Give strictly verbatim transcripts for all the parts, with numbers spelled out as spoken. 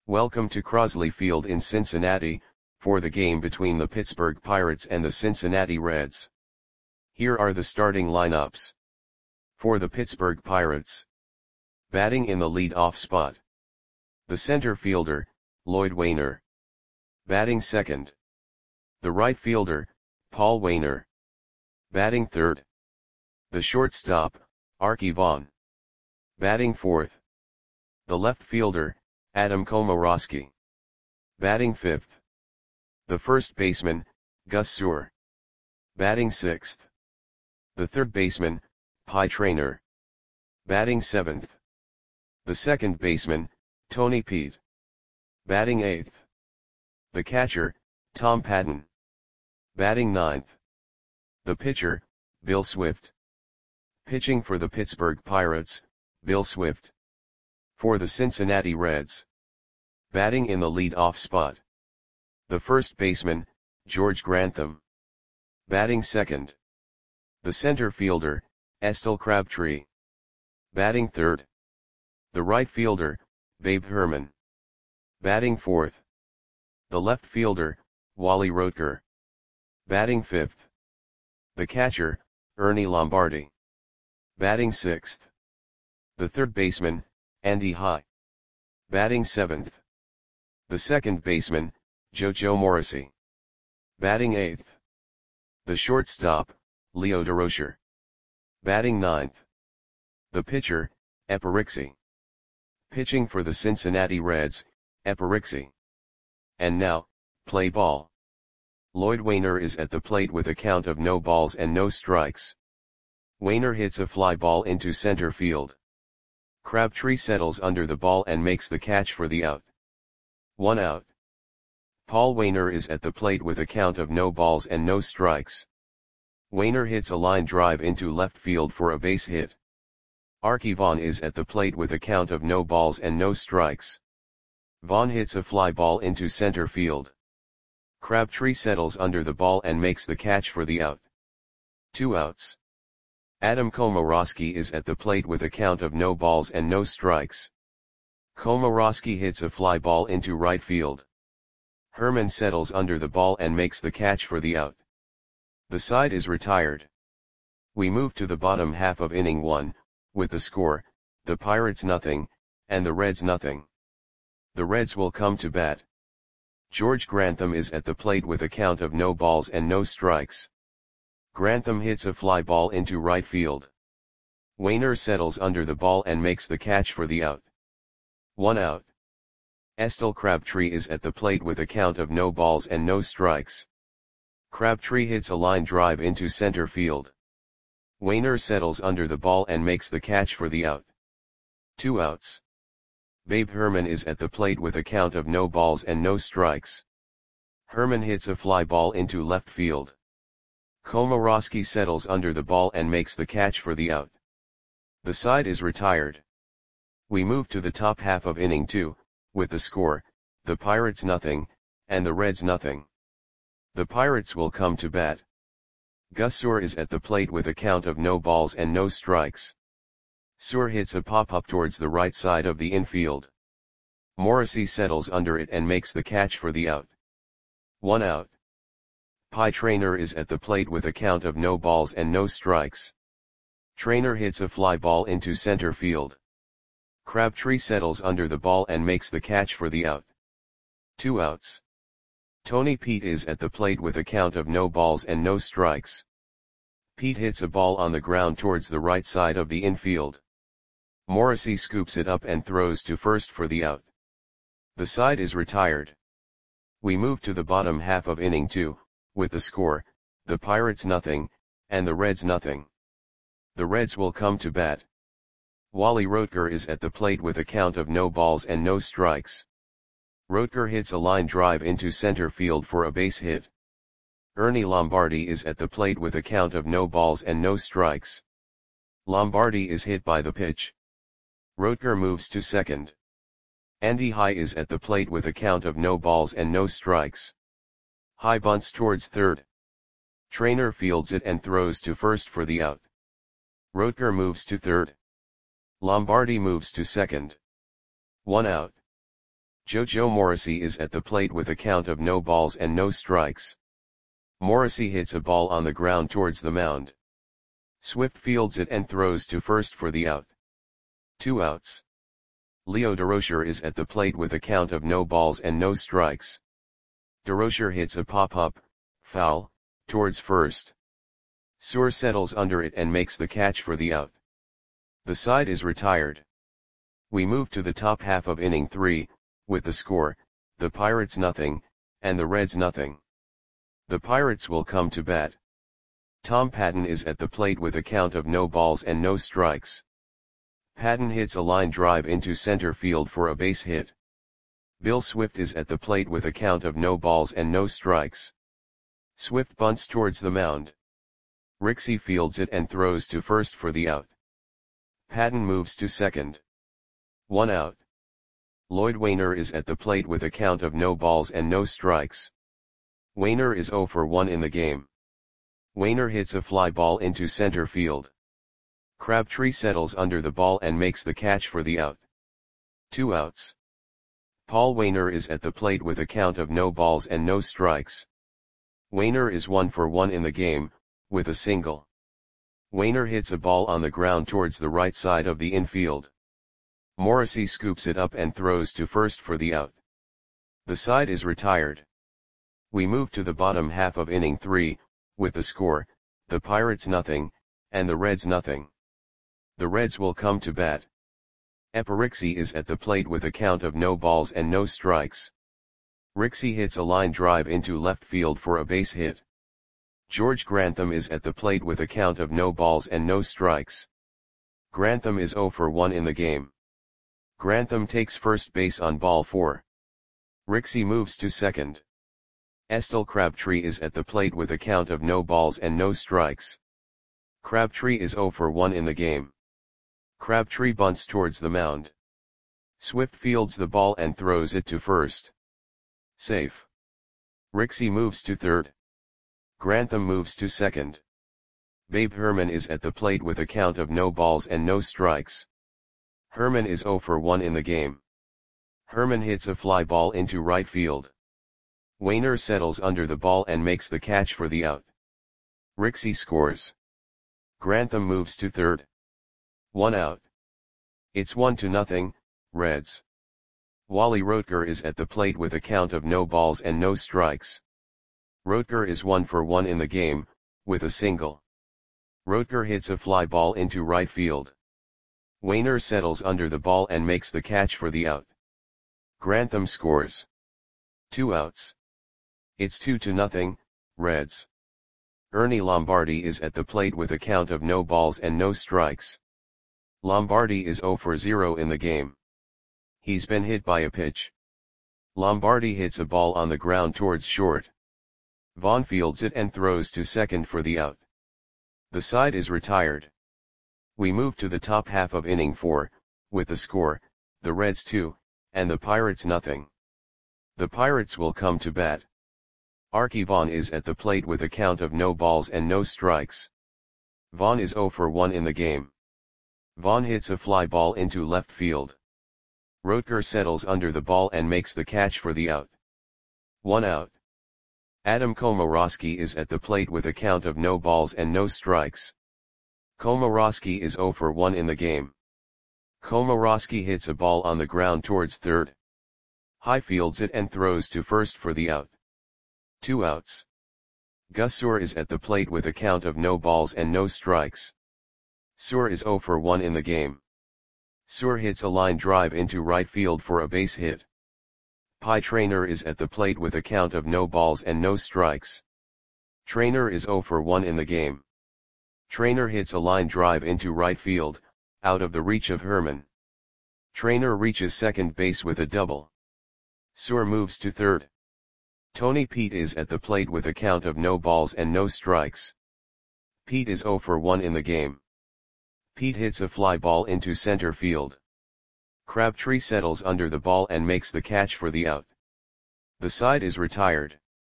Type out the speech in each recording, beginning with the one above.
Welcome to Crosley Field in Cincinnati, for the game between the Pittsburgh Pirates and the Cincinnati Reds. Here are the starting lineups. For the Pittsburgh Pirates. Batting in the lead-off spot. The center fielder, Lloyd Waner. Batting second. The right fielder, Paul Waner. Batting third. The shortstop, Arky Vaughan. Batting fourth. The left fielder, Adam Komoroski. Batting fifth. The first baseman, Gus Suhr. Batting sixth. The third baseman, Pie Traynor. Batting seventh. The second baseman, Tony Peet. Batting eighth. The catcher, Tom Patton. Batting ninth. The pitcher, Bill Swift. Pitching for the Pittsburgh Pirates, Bill Swift. For the Cincinnati Reds. Batting in the lead-off spot. The first baseman, George Grantham. Batting second. The center fielder, Estelle Crabtree. Batting third. The right fielder, Babe Herman. Batting fourth. The left fielder, Wally Roetger. Batting fifth. The catcher, Ernie Lombardi. Batting sixth. The third baseman, Andy High. Batting seventh. The second baseman, JoJo Morrissey. Batting eighth. The shortstop, Leo Durocher. Batting ninth. The pitcher, Eperixy. Pitching for the Cincinnati Reds, Eperixy. And now, play ball. Lloyd Waner is at the plate with a count of no balls and no strikes. Waner hits a fly ball into center field. Crabtree settles under the ball and makes the catch for the out. One out. Paul Waner is at the plate with a count of no balls and no strikes. Waner hits a line drive into left field for a base hit. Arky Vaughan is at the plate with a count of no balls and no strikes. Vaughan hits a fly ball into center field. Crabtree settles under the ball and makes the catch for the out. Two outs. Adam Komoroski is at the plate with a count of no balls and no strikes. Komoroski hits a fly ball into right field. Herman settles under the ball and makes the catch for the out. The side is retired. We move to the bottom half of inning one, with the score, the Pirates nothing, and the Reds nothing. The Reds will come to bat. George Grantham is at the plate with a count of no balls and no strikes. Grantham hits a fly ball into right field. Waner settles under the ball and makes the catch for the out. One out. Estelle Crabtree is at the plate with a count of no balls and no strikes. Crabtree hits a line drive into center field. Waner settles under the ball and makes the catch for the out. Two outs. Babe Herman is at the plate with a count of no balls and no strikes. Herman hits a fly ball into left field. Komoroski settles under the ball and makes the catch for the out. The side is retired. We move to the top half of inning two, with the score, the Pirates nothing, and the Reds nothing. The Pirates will come to bat. Gus Suhr is at the plate with a count of no balls and no strikes. Suhr hits a pop-up towards the right side of the infield. Morrissey settles under it and makes the catch for the out. One out. Pie Traynor is at the plate with a count of no balls and no strikes. Traynor hits a fly ball into center field. Crabtree settles under the ball and makes the catch for the out. Two outs. Tony Peet is at the plate with a count of no balls and no strikes. Peet hits a ball on the ground towards the right side of the infield. Morrissey scoops it up and throws to first for the out. The side is retired. We move to the bottom half of inning two, with the score, the Pirates nothing, and the Reds nothing. The Reds will come to bat. Wally Roetger is at the plate with a count of no balls and no strikes. Roetger hits a line drive into center field for a base hit. Ernie Lombardi is at the plate with a count of no balls and no strikes. Lombardi is hit by the pitch. Roetger moves to second. Andy High is at the plate with a count of no balls and no strikes. High bunts towards third. Traynor fields it and throws to first for the out. Roetger moves to third. Lombardi moves to second. One out. JoJo Morrissey is at the plate with a count of no balls and no strikes. Morrissey hits a ball on the ground towards the mound. Swift fields it and throws to first for the out. Two outs. Leo Durocher is at the plate with a count of no balls and no strikes. Durocher hits a pop-up, foul, towards first. Suhr settles under it and makes the catch for the out. The side is retired. We move to the top half of inning three, with the score, the Pirates nothing, and the Reds nothing. The Pirates will come to bat. Tom Patton is at the plate with a count of no balls and no strikes. Patton hits a line drive into center field for a base hit. Bill Swift is at the plate with a count of no balls and no strikes. Swift bunts towards the mound. Rixey fields it and throws to first for the out. Patton moves to second. One out. Lloyd Wainer is at the plate with a count of no balls and no strikes. Wainer is oh for one in the game. Wainer hits a fly ball into center field. Crabtree settles under the ball and makes the catch for the out. Two outs. Paul Wainer is at the plate with a count of no balls and no strikes. Wainer is one for one in the game, with a single. Wainer hits a ball on the ground towards the right side of the infield. Morrissey scoops it up and throws to first for the out. The side is retired. We move to the bottom half of inning three, with the score, the Pirates nothing, and the Reds nothing. The Reds will come to bat. Epirixie is at the plate with a count of no balls and no strikes. Rixey hits a line drive into left field for a base hit. George Grantham is at the plate with a count of no balls and no strikes. Grantham is oh for one in the game. Grantham takes first base on ball four. Rixey moves to second. Estel Crabtree is at the plate with a count of no balls and no strikes. Crabtree is oh for one in the game. Crabtree bunts towards the mound. Swift fields the ball and throws it to first. Safe. Rixey moves to third. Grantham moves to second. Babe Herman is at the plate with a count of no balls and no strikes. Herman is oh for one in the game. Herman hits a fly ball into right field. Wainer settles under the ball and makes the catch for the out. Rixey scores. Grantham moves to third. One out. It's one to nothing, Reds. Wally Roetger is at the plate with a count of no balls and no strikes. Roetger is one for one in the game, with a single. Roetger hits a fly ball into right field. Wainer settles under the ball and makes the catch for the out. Grantham scores. Two outs. It's two to nothing, Reds. Ernie Lombardi is at the plate with a count of no balls and no strikes. Lombardi is oh for zero in the game. He's been hit by a pitch. Lombardi hits a ball on the ground towards short. Vaughn fields it and throws to second for the out. The side is retired. We move to the top half of inning four, with the score, the Reds two, and the Pirates nothing. The Pirates will come to bat. Archie Vaughn is at the plate with a count of no balls and no strikes. Vaughn is oh for one in the game. Vaughn hits a fly ball into left field. Roetger settles under the ball and makes the catch for the out. One out. Adam Komorowski is at the plate with a count of no balls and no strikes. Komorowski is oh for one in the game. Komorowski hits a ball on the ground towards third. High fields it and throws to first for the out. Two outs. Gus Suhr is at the plate with a count of no balls and no strikes. Suhr is oh for one in the game. Suhr hits a line drive into right field for a base hit. Pie Traynor is at the plate with a count of no balls and no strikes. Traynor is oh for one in the game. Traynor hits a line drive into right field, out of the reach of Herman. Traynor reaches second base with a double. Suhr moves to third. Tony Pete is at the plate with a count of no balls and no strikes. Pete is oh for one in the game. Pete hits a fly ball into center field. Crabtree settles under the ball and makes the catch for the out. The side is retired.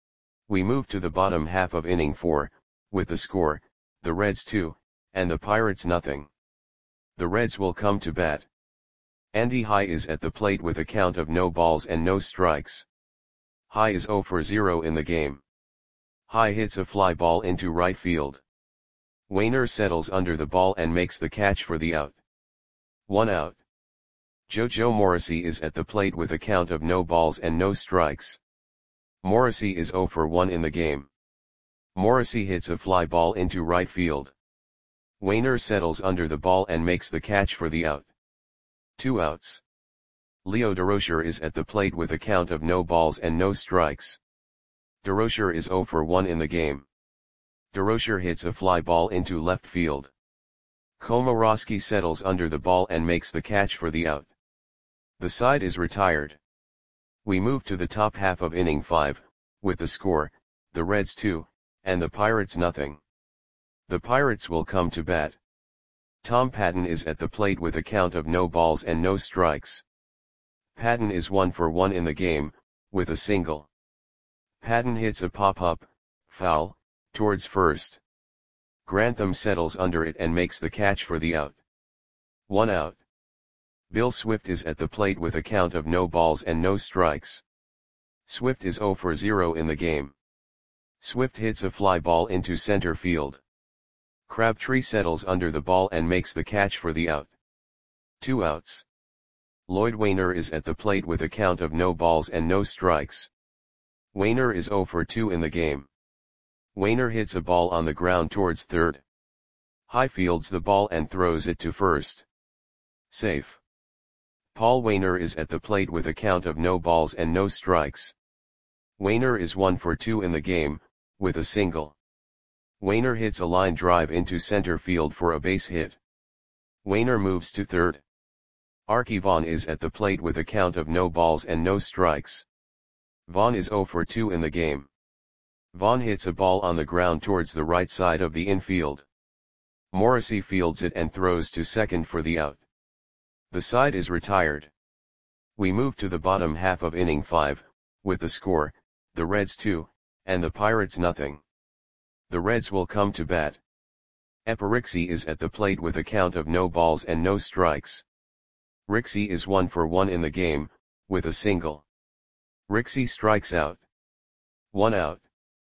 We move to the bottom half of inning four, with the score, the Reds two, and the Pirates nothing. The Reds will come to bat. Andy High is at the plate with a count of no balls and no strikes. High is zero for zero in the game. High hits a fly ball into right field. Wainer settles under the ball and makes the catch for the out. One out. JoJo Morrissey is at the plate with a count of no balls and no strikes. Morrissey is zero for one in the game. Morrissey hits a fly ball into right field. Wainer settles under the ball and makes the catch for the out. Two outs. Leo Durocher is at the plate with a count of no balls and no strikes. Durocher is zero for one in the game. Durocher hits a fly ball into left field. Komorowski settles under the ball and makes the catch for the out. The side is retired. We move to the top half of inning five, with the score, the Reds two, and the Pirates nothing. The Pirates will come to bat. Tom Patton is at the plate with a count of no balls and no strikes. Patton is one for one in the game, with a single. Patton hits a pop-up, foul, towards first. Grantham settles under it and makes the catch for the out. One out. Bill Swift is at the plate with a count of no balls and no strikes. Swift is zero for zero in the game. Swift hits a fly ball into center field. Crabtree settles under the ball and makes the catch for the out. Two outs. Lloyd Wainer is at the plate with a count of no balls and no strikes. Wainer is zero for two in the game. Wainer hits a ball on the ground towards third. High fields the ball and throws it to first. Safe. Paul Wainer is at the plate with a count of no balls and no strikes. Wainer is one for two in the game, with a single. Wainer hits a line drive into center field for a base hit. Wainer moves to third. Arky Vaughan is at the plate with a count of no balls and no strikes. Vaughan is zero for two in the game. Vaughan hits a ball on the ground towards the right side of the infield. Morrissey fields it and throws to second for the out. The side is retired. We move to the bottom half of inning five, with the score, the Reds two, and the Pirates nothing. The Reds will come to bat. Eparixi is at the plate with a count of no balls and no strikes. Rixey is one for one in the game, with a single. Rixey strikes out. One out.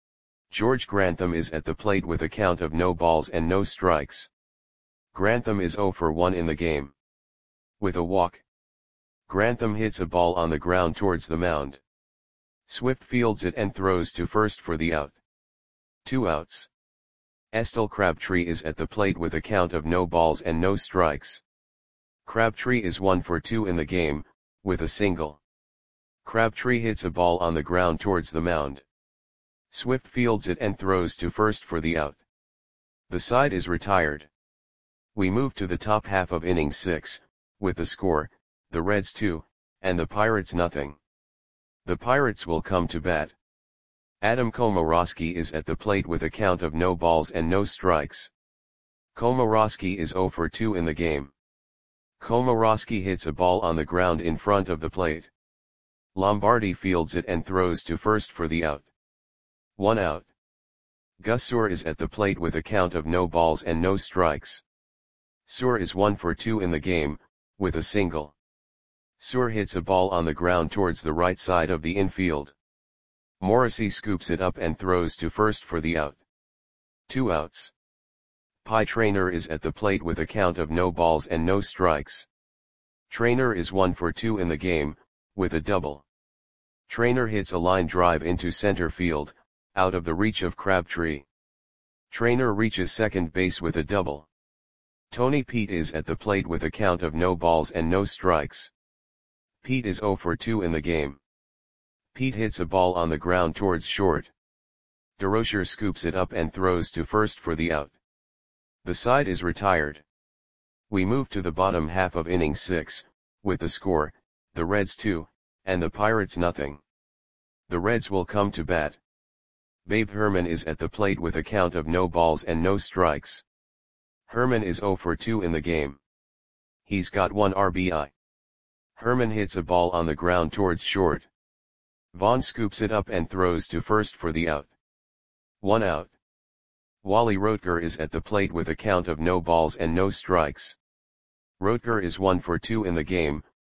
George Grantham is at the plate with a count of no balls and no strikes. Grantham is zero for one in the game. With a walk. Grantham hits a ball on the ground towards the mound. Swift fields it and throws to first for the out. Two outs. Estelle Crabtree is at the plate with a count of no balls and no strikes. Crabtree is one for two in the game, with a single. Crabtree hits a ball on the ground towards the mound. Swift fields it and throws to first for the out. The side is retired. We move to the top half of inning six, with the score, the Reds two, and the Pirates nothing. The Pirates will come to bat. Adam Komorowski is at the plate with a count of no balls and no strikes. Komorowski is zero for two in the game. Komorowski hits a ball on the ground in front of the plate. Lombardi fields it and throws to first for the out. One out. Gus Suhr is at the plate with a count of no balls and no strikes. Suhr is one for two in the game, with a single. Suhr hits a ball on the ground towards the right side of the infield. Morrissey scoops it up and throws to first for the out. Two outs. Pie Traynor is at the plate with a count of no balls and no strikes. Traynor is one for two in the game, with a double. Traynor hits a line drive into center field, out of the reach of Crabtree. Traynor reaches second base with a double. Tony Pete is at the plate with a count of no balls and no strikes. Pete is zero for two in the game. Pete hits a ball on the ground towards short. Durocher scoops it up and throws to first for the out. The side is retired. We move to the bottom half of inning six, with the score, the Reds two, and the Pirates nothing. The Reds will come to bat. Babe Herman is at the plate with a count of no balls and no strikes. Herman is zero for two in the game. He's got one R B I. Herman hits a ball on the ground towards short. Vaughn scoops it up and throws to first for the out. One out. Wally Roetger is at the plate with a count of no balls and no strikes. Roetger is one for two in the game,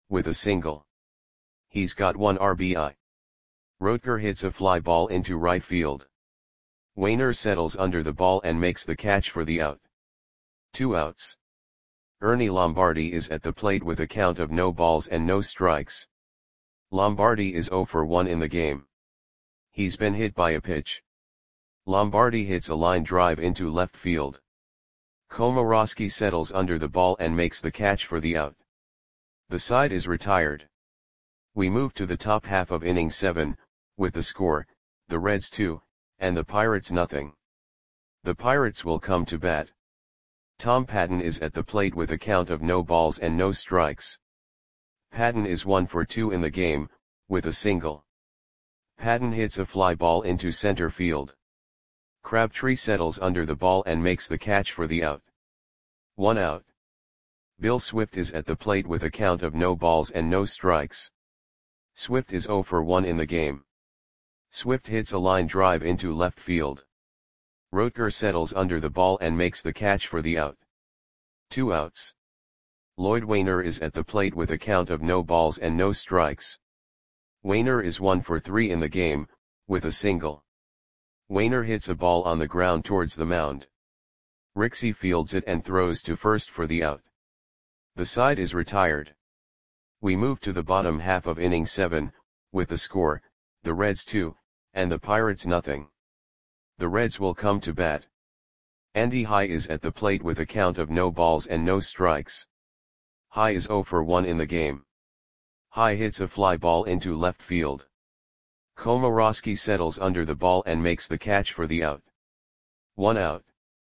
with a single. He's got one R B I. Röttger hits a fly ball into right field. Wainer settles under the ball and makes the catch for the out. Two outs. Ernie Lombardi is at the plate with a count of no balls and no strikes. Lombardi is zero for one in the game. He's been hit by a pitch. Lombardi hits a line drive into left field. Komorowski settles under the ball and makes the catch for the out. The side is retired. We move to the top half of inning seven, with the score, the Reds two, and the Pirates nothing. The Pirates will come to bat. Tom Patton is at the plate with a count of no balls and no strikes. Patton is one for two in the game, with a single. Patton hits a fly ball into center field. Crabtree settles under the ball and makes the catch for the out. One out. Bill Swift is at the plate with a count of no balls and no strikes. Swift is zero for one in the game. Swift hits a line drive into left field. Röttger settles under the ball and makes the catch for the out. Two outs. Lloyd Wainer is at the plate with a count of no balls and no strikes. Wainer is one for three in the game, with a single. Wainer hits a ball on the ground towards the mound. Rixey fields it and throws to first for the out. The side is retired. We move to the bottom half of inning seven, with the score, the Reds two, and the Pirates nothing. The Reds will come to bat. Andy High is at the plate with a count of no balls and no strikes. High is zero for one in the game. High hits a fly ball into left field. Komorowski settles under the ball and makes the catch for the out. One out.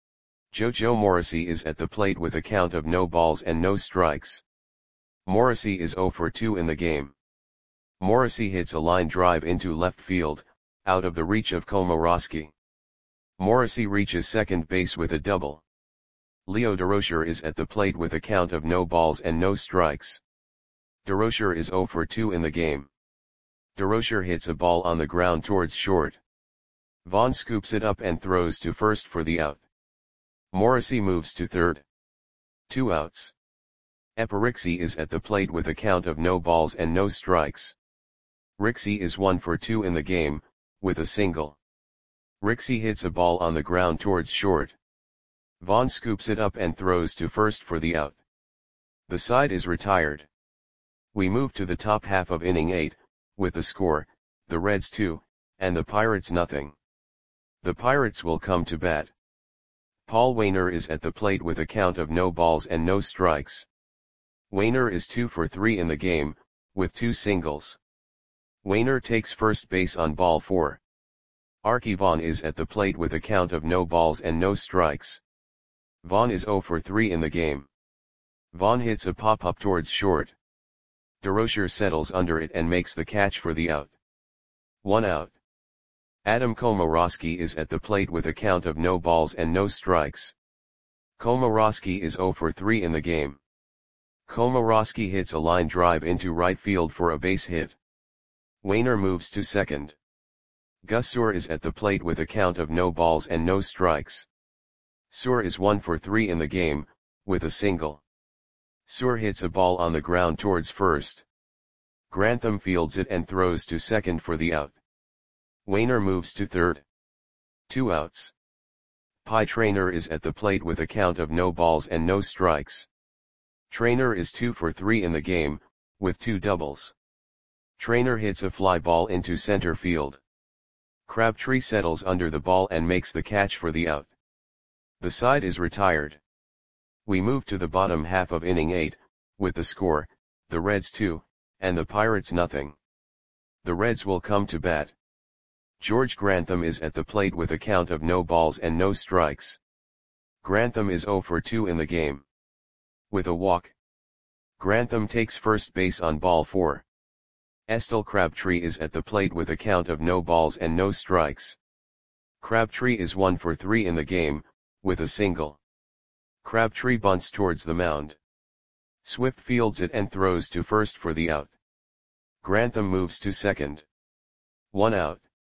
JoJo Morrissey is at the plate with a count of no balls and no strikes. Morrissey is zero for two in the game. Morrissey hits a line drive into left field, out of the reach of Komorowski. Morrissey reaches second base with a double. Leo Durocher is at the plate with a count of no balls and no strikes. Durocher is zero for two in the game. Durocher hits a ball on the ground towards short. Vaughn scoops it up and throws to first for the out. Morrissey moves to third. Two outs. Epirixi is at the plate with a count of no balls and no strikes. Rixey is one for two in the game, with a single. Rixey hits a ball on the ground towards short. Vaughn scoops it up and throws to first for the out. The side is retired. We move to the top half of inning eight, with the score, the Reds two, and the Pirates nothing. The Pirates will come to bat. Paul Wainer is at the plate with a count of no balls and no strikes. Wainer is two for three in the game, with two singles. Wainer takes first base on ball four. Archie Vaughn is at the plate with a count of no balls and no strikes. Vaughn is zero for three in the game. Vaughn hits a pop-up towards short. Durocher settles under it and makes the catch for the out. One out. Adam Komorowski is at the plate with a count of no balls and no strikes. Komorowski is zero for three in the game. Komorowski hits a line drive into right field for a base hit. Wainer moves to second. Gus Suhr is at the plate with a count of no balls and no strikes. Suhr is one for three in the game, with a single. Suhr hits a ball on the ground towards first. Grantham fields it and throws to second for the out. Wainer moves to third. Two outs. Pie Traynor is at the plate with a count of no balls and no strikes. Traynor is two for three in the game, with two doubles. Traynor hits a fly ball into center field. Crabtree settles under the ball and makes the catch for the out. The side is retired. We move to the bottom half of inning eight, with the score, the Reds two, and the Pirates nothing. The Reds will come to bat. George Grantham is at the plate with a count of no balls and no strikes. Grantham is zero for two in the game. With a walk. Grantham takes first base on ball four. Estel Crabtree is at the plate with a count of no balls and no strikes. Crabtree is one for three in the game, with a single. Crabtree bunts towards the mound. Swift fields it and throws to first for the out. Grantham moves to second. One out.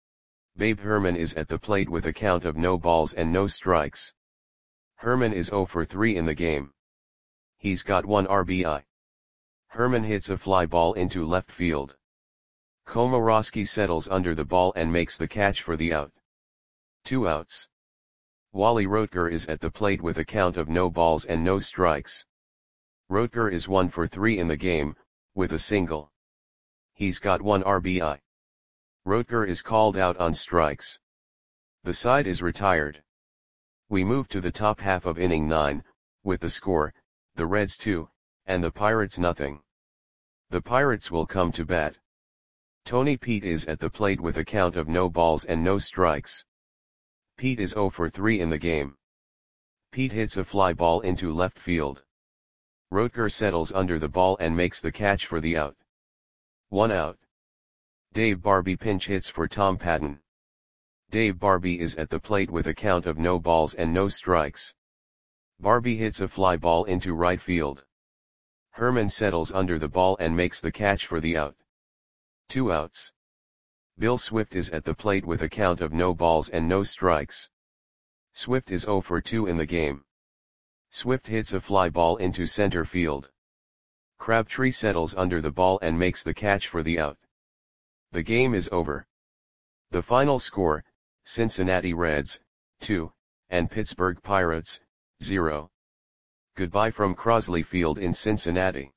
Babe Herman is at the plate with a count of no balls and no strikes. Herman is zero for three in the game. He's got one R B I. Herman hits a fly ball into left field. Komorowski settles under the ball and makes the catch for the out. Two outs. Wally Roetger is at the plate with a count of no balls and no strikes. Roetger is one for three in the game, with a single. He's got one R B I. Roetger is called out on strikes. The side is retired. We move to the top half of inning nine, with the score, the Reds two, and the Pirates nothing. The Pirates will come to bat. Tony Pete is at the plate with a count of no balls and no strikes. Pete is zero for three in the game. Pete hits a fly ball into left field. Roetger settles under the ball and makes the catch for the out. One out. Dave Barbie pinch hits for Tom Patton. Dave Barbie is at the plate with a count of no balls and no strikes. Barbie hits a fly ball into right field. Herman settles under the ball and makes the catch for the out. Two outs. Bill Swift is at the plate with a count of no balls and no strikes. Swift is zero for two in the game. Swift hits a fly ball into center field. Crabtree settles under the ball and makes the catch for the out. The game is over. The final score, Cincinnati Reds, two, and Pittsburgh Pirates, zero. Goodbye from Crosley Field in Cincinnati.